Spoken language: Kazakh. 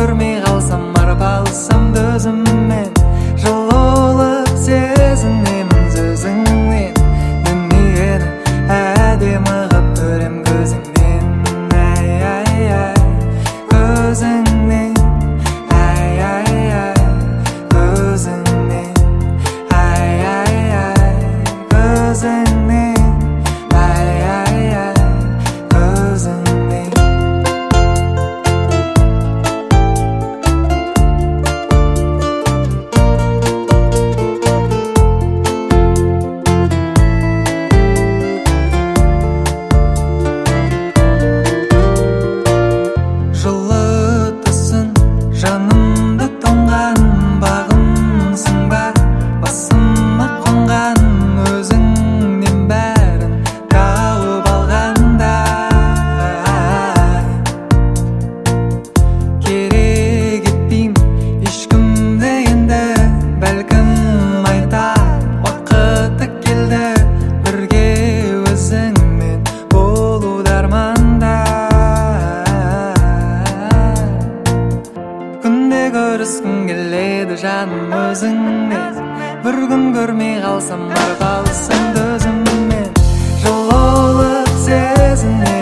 көрмей қалсам арпалысам өзіммен жылулық сезінемін сөзіңнен дүниені әдемі қып көрем көзіңнен көзіңнен көзіңнен көзіңнен жылытасың жанымды тоңған бағымсың ба басыма қонған өзіңнен бәрін тауып алғандай керек етпеймін ешкімді енді бәлкім айтар уақыты келді бірге өзіңмен болуды арманда күнде көріскім келеді жаным өзіңмен бір күн көрмей қалсам арпалысам өзіммен жылулық сезінемін